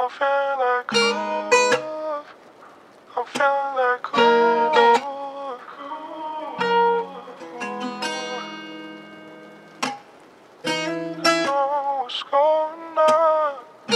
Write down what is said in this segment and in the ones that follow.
I'm feeling like ooh, I'm feeling like ooh. I know what's going on.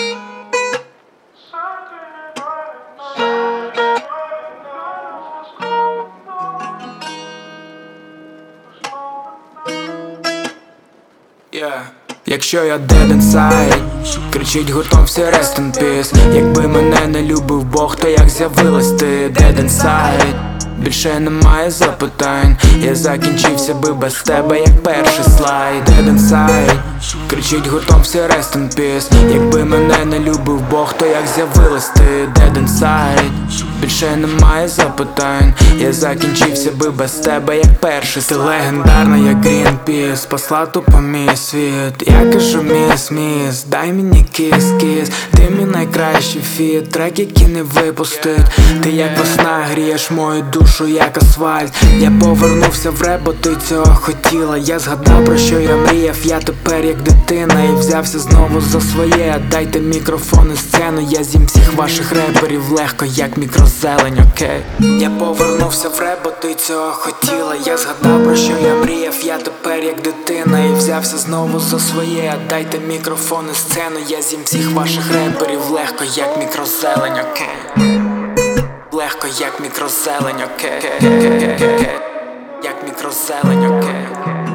Якщо я dead inside, кричить гуртом всі rest in peace. Якби мене не любив Бог, то як з'явилась ти dead inside? Більше немає запитань, я закінчився би без тебе, як перший слайд. Dead inside, кричить гуртом всі rest in peace. Якби мене не любив Бог, то як з'явилась ти dead inside? Більше немає запитань, я закінчився би без тебе, як перший слайд. Ти легендарна, як Greenpeace, спасла тупо мій світ. Я кажу міс, дай мені кіс. Ти мій найкращий фіт, трек, який не випустить. Ти як весна грієш мою душу, як асфальт. Я повернувся в реп, бо ти цього хотіла. Я згадав, про що я мріяв, я тепер як дитина. І взявся знову за своє. Дайте мікрофон і сцену, я з'їм всіх ваших реперів легко, як мікрозелень, окей. Я повернувся в реп, бо ти цього хотіла. Я згадав, про що я мріяв, я тепер як дитина. І взявся знову за своє. Дайте мікрофон і сцену, я з'їм всіх ваших реперів легко, як мікрозелень, окей. Легко, як мікрозелень, окей. Як мікрозелень, окей.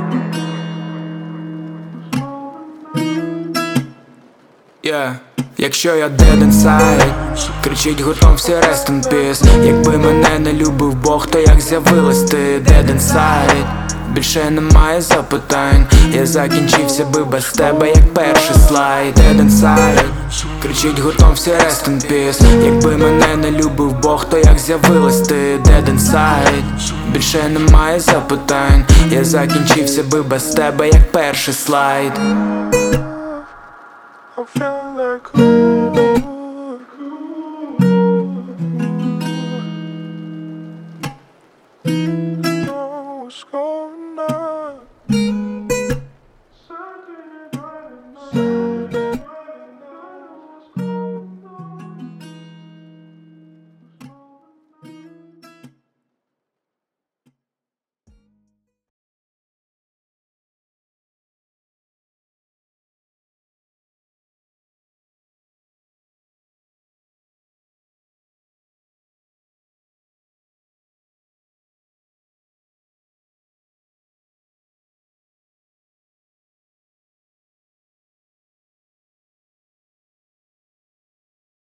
Якщо я dead inside, кричить гуртом всі rest in peace. Якби мене не любив Бог, то як з'явилась ти dead inside? Більше немає запитань, я закінчився би без тебе, як перший слайд. Dead inside, кричить гуртом всі rest in peace. Якби мене не любив Бог, то як з'явилась ти dead inside? Більше немає запитань, я закінчився би без тебе, як перший слайд. I'm feeling like ooh.